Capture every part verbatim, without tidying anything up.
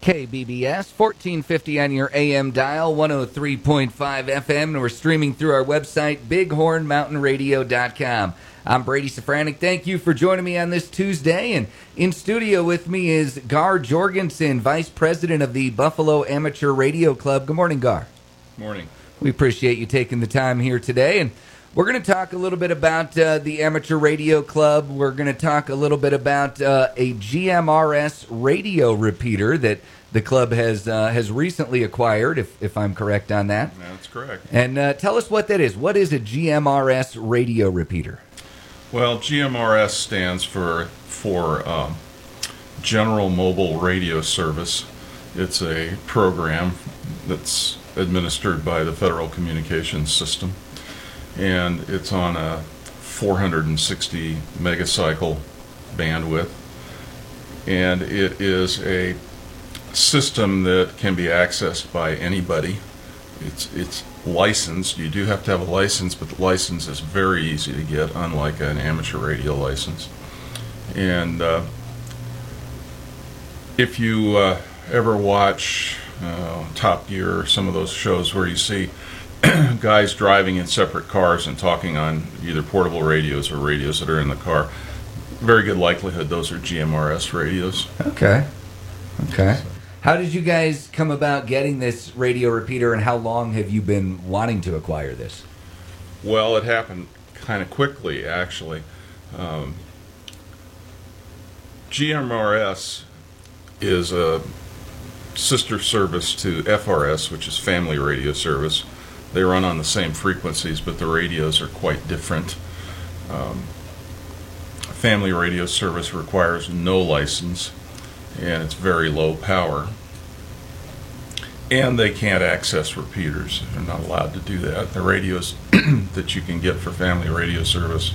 K B B S, fourteen fifty on your A M dial, one oh three point five F M, and we're streaming through our website, bighorn mountain radio dot com. I'm Brady Safranek. Thank you for joining me on this Tuesday, and in studio with me is Gar Jorgensen, Vice President of the Buffalo Amateur Radio Club. Good morning, Gar. Morning. We appreciate you taking the time here today, and we're going to talk a little bit about uh, the Amateur Radio Club. We're going to talk a little bit about uh, a G M R S radio repeater that the club has uh, has recently acquired, if, if I'm correct on that. That's correct. And uh, tell us what that is. What is a G M R S radio repeater? Well, G M R S stands for, for um, General Mobile Radio Service. It's a program that's administered by the Federal Communications System, and it's on a four hundred sixty megacycle bandwidth, and it is a system that can be accessed by anybody. It's it's licensed. You do have to have a license, but the license is very easy to get, unlike an amateur radio license. And uh, if you uh, ever watch uh, Top Gear or some of those shows where you see guys driving in separate cars and talking on either portable radios or radios that are in the car, very good likelihood those are G M R S radios. Okay. Okay. How did you guys come about getting this radio repeater, and how long have you been wanting to acquire this? Well, it happened kind of quickly, actually. Um, G M R S is a sister service to F R S, which is Family Radio Service. They run on the same frequencies, but the radios are quite different. Um, Family Radio Service requires no license, and it's very low power. And they can't access repeaters. They're not allowed to do that. The radios that you can get for Family Radio Service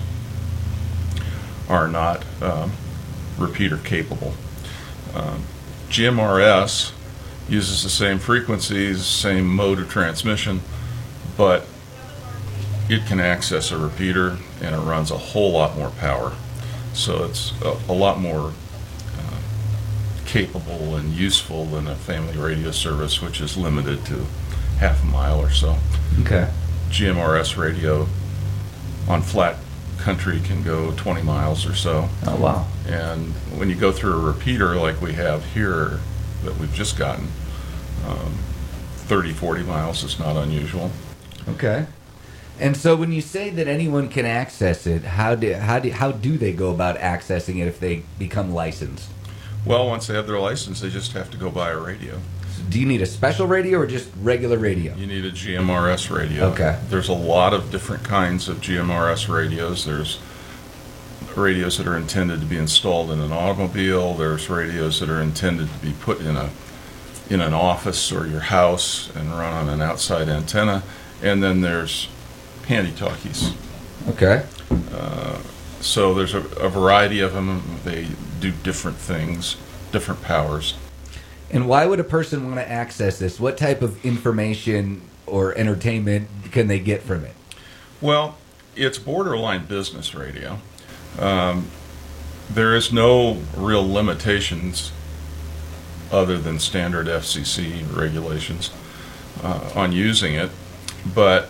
are not um, repeater capable. Um, G M R S uses the same frequencies, same mode of transmission, but it can access a repeater, and it runs a whole lot more power. So it's a, a lot more uh, capable and useful than a Family Radio Service, which is limited to half a mile or so. Okay. G M R S radio on flat country can go twenty miles or so. Oh, wow. And when you go through a repeater like we have here that we've just gotten, um, thirty, forty miles is not unusual. Okay. And so when you say that anyone can access it, how do how do how do they go about accessing it if they become licensed? Well, once they have their license, they just have to go buy a radio. So do you need a special radio or just regular radio? You need a G M R S radio. Okay. There's a lot of different kinds of G M R S radios. There's radios that are intended to be installed in an automobile. There's radios that are intended to be put in a in an office or your house and run on an outside antenna. And then there's handy-talkies. Okay. Uh, so there's a, a variety of them. They do different things, different powers. And why would a person want to access this? What type of information or entertainment can they get from it? Well, it's borderline business radio. Um, there is no real limitations other than standard F C C regulations uh, on using it, but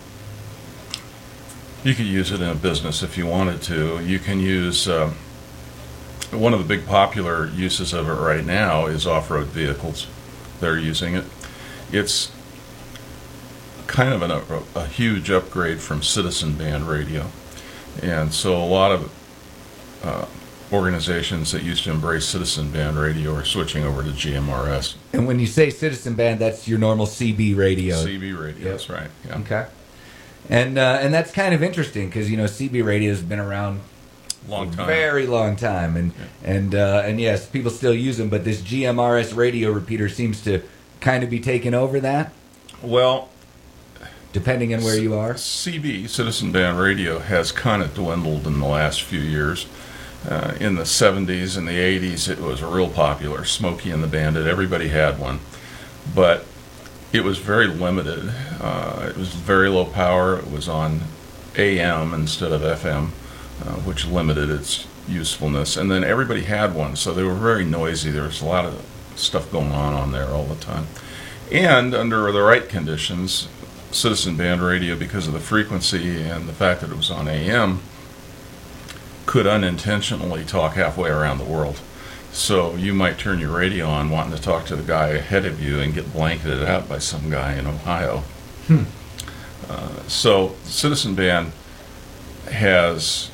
you could use it in a business if you wanted to. You can use, uh, one of the big popular uses of it right now is off-road vehicles. They're using it. It's kind of an, a, a huge upgrade from citizen band radio. And so a lot of uh, organizations that used to embrace citizen band radio are switching over to G M R S. And when you say citizen band, that's your normal C B radio. C B radio, yep. That's right. Yeah. Okay. And uh, and that's kind of interesting because, you know, C B radio has been around long time, a very long time, and yeah. and uh, and yes, people still use them. But this G M R S radio repeater seems to kind of be taking over that. Well, depending on where C- you are, C B citizen band radio has kind of dwindled in the last few years. Uh, in the seventies and the eighties, it was real popular. Smokey and the Bandit, everybody had one, but it was very limited. Uh, it was very low power. It was on A M instead of F M, uh, which limited its usefulness. And then everybody had one, so they were very noisy. There was a lot of stuff going on on there all the time. And under the right conditions, Citizen Band Radio, because of the frequency and the fact that it was on A M, could unintentionally talk halfway around the world. So you might turn your radio on wanting to talk to the guy ahead of you and get blanketed out by some guy in Ohio. Hmm. Uh, so Citizen Band has,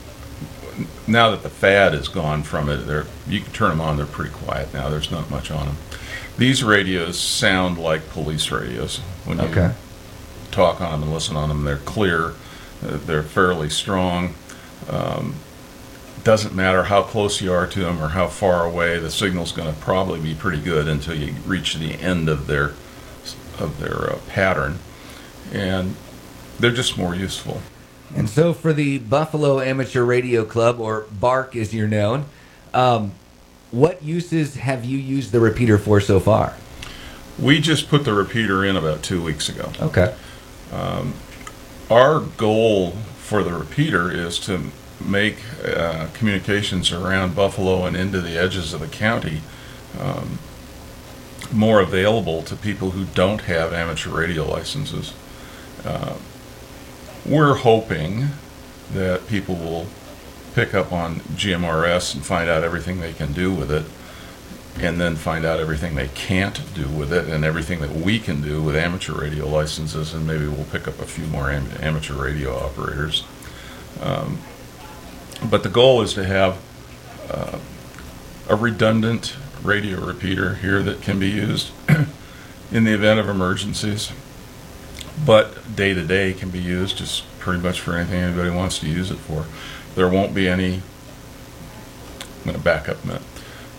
now that the fad is gone from it, they're, you can turn them on, they're pretty quiet now. There's not much on them. These radios sound like police radios. When you Okay. talk on them and listen on them, they're clear, uh, they're fairly strong. Um, doesn't matter how close you are to them or how far away, the signal's going to probably be pretty good until you reach the end of their of their uh, pattern, and they're just more useful. And so for the Buffalo Amateur Radio Club, or BARC as you're known, um, what uses have you used the repeater for so far? We just put the repeater in about two weeks ago. Okay. Um, our goal for the repeater is to make uh, communications around Buffalo and into the edges of the county um, more available to people who don't have amateur radio licenses. Uh, we're hoping that people will pick up on G M R S and find out everything they can do with it, and then find out everything they can't do with it, and everything that we can do with amateur radio licenses, and maybe we'll pick up a few more am- amateur radio operators. Um, but the goal is to have uh, a redundant radio repeater here that can be used in the event of emergencies, but day to day can be used just pretty much for anything anybody wants to use it for. There won't be any. I'm going to back up a minute.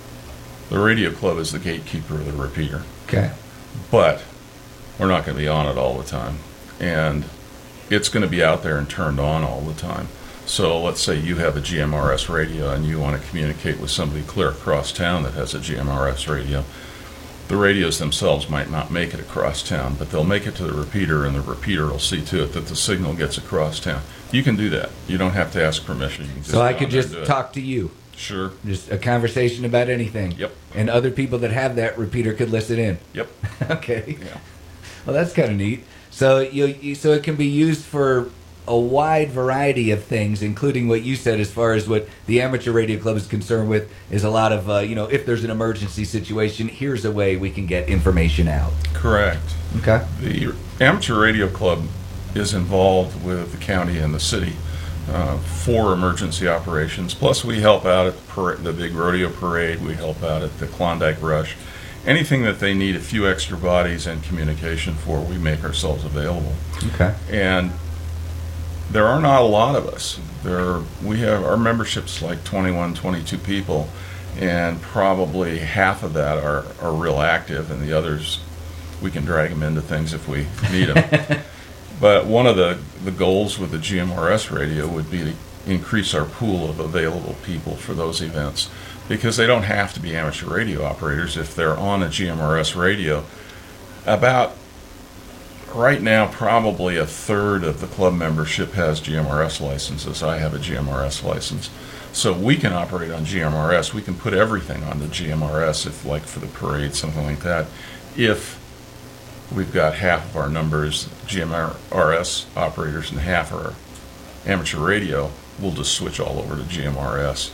The radio club is the gatekeeper of the repeater. Okay. But we're not going to be on it all the time. And it's going to be out there and turned on all the time. So let's say you have a G M R S radio and you want to communicate with somebody clear across town that has a G M R S radio. The radios themselves might not make it across town, but they'll make it to the repeater, and the repeater will see to it that the signal gets across town. You can do that. You don't have to ask permission. You can just So I go could on there just and do it. talk to you. Sure. Just a conversation about anything. Yep. And other people that have that repeater could listen in. Yep. Okay. Yeah. Well, that's kind of neat. So you, you so it can be used for a wide variety of things, including what you said as far as what the Amateur Radio Club is concerned with is a lot of, uh, you know, if there's an emergency situation, here's a way we can get information out. Correct. Okay. The Amateur Radio Club is involved with the county and the city uh, for emergency operations. Plus, we help out at the, parade, the big rodeo parade. We help out at the Klondike Rush. Anything that they need a few extra bodies and communication for, we make ourselves available. Okay. And there are not a lot of us. There, we have our membership's like twenty-one, twenty-two people, and probably half of that are, are real active, and the others, we can drag them into things if we need them. But one of the, the goals with the G M R S radio would be to increase our pool of available people for those events, because they don't have to be amateur radio operators. If they're on a G M R S radio, about right now, probably a third of the club membership has G M R S licenses. I have a G M R S license. So we can operate on G M R S. We can put everything on the G M R S, if like for the parade, something like that. If we've got half of our numbers G M R S operators and half are amateur radio, we'll just switch all over to G M R S.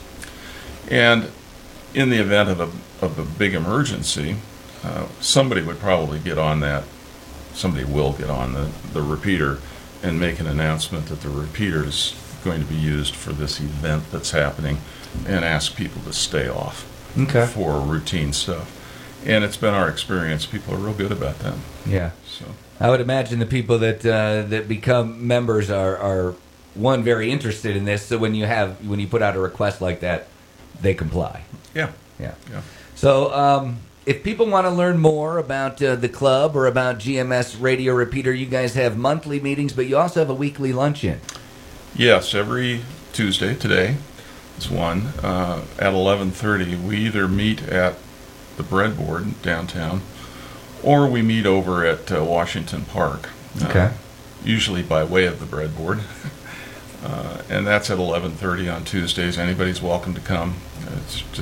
And in the event of a, of a big emergency, uh, somebody would probably get on that somebody will get on the, the repeater and make an announcement that the repeater is going to be used for this event that's happening, and ask people to stay off Okay. for routine stuff. And it's been our experience. People are real good about that. Yeah. So I would imagine the people that uh, that become members are, are one very interested in this. So when you have when you put out a request like that, they comply. yeah, Yeah. yeah. So um, if people want to learn more about uh, the club or about G M S Radio Repeater, you guys have monthly meetings, but you also have a weekly luncheon. Yes, every Tuesday, today is one, uh, at eleven thirty. We either meet at the breadboard downtown, or we meet over at uh, Washington Park. Okay. Uh, usually by way of the breadboard. uh, and that's at eleven thirty on Tuesdays. Anybody's welcome to come. It's just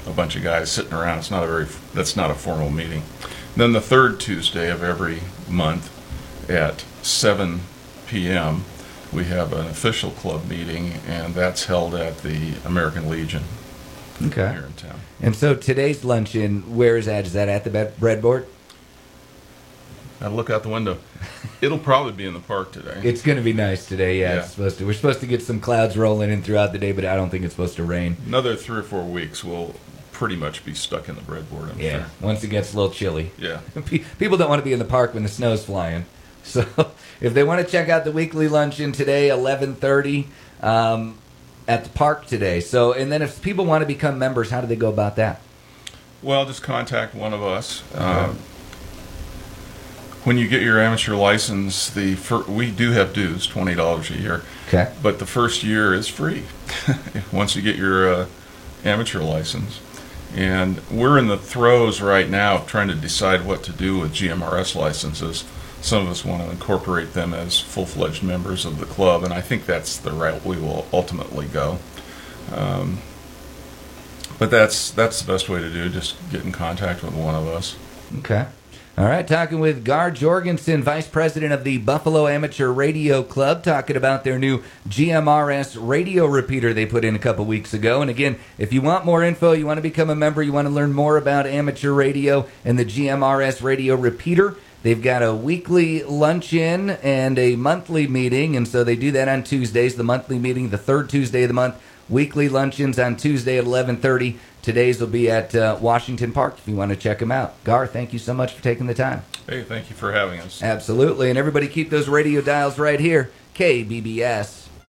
a bunch of guys sitting around. It's not a very, that's not a formal meeting. Then the third Tuesday of every month at seven p.m., we have an official club meeting, and that's held at the American Legion Okay. here in town. And so today's luncheon, where is that? Is that at the be- breadboard? Gotta look out the window. It'll probably be in the park today. It's going to be nice today. Yeah, Yeah. it's supposed to. We're supposed to get some clouds rolling in throughout the day, but I don't think it's supposed to rain. Another three or four weeks, we'll pretty much be stuck in the breadboard, I'm Yeah, sure. once it gets a little chilly. Yeah. Pe- People don't want to be in the park when the snow's flying. So if they want to check out the weekly luncheon today, eleven thirty um, at the park today. So, and then if people want to become members, how do they go about that? Well, just contact one of us. Um, when you get your amateur license, the fir- we do have dues, twenty dollars a year, Okay. but the first year is free once you get your uh, amateur license. And we're in the throes right now of trying to decide what to do with G M R S licenses. Some of us want to incorporate them as full-fledged members of the club, and I think that's the route we will ultimately go. Um, but that's that's the best way to do it, just get in contact with one of us. Okay. All right, talking with Gar Jorgensen, Vice President of the Buffalo Amateur Radio Club, talking about their new G M R S radio repeater they put in a couple weeks ago. And again, if you want more info, you want to become a member, you want to learn more about amateur radio and the G M R S radio repeater, they've got a weekly luncheon and a monthly meeting, and so they do that on Tuesdays, the monthly meeting, the third Tuesday of the month, weekly luncheons on Tuesday at eleven thirty. Today's will be at uh, Washington Park if you want to check them out. Gar, thank you so much for taking the time. Hey, thank you for having us. Absolutely. And everybody keep those radio dials right here. K B B S.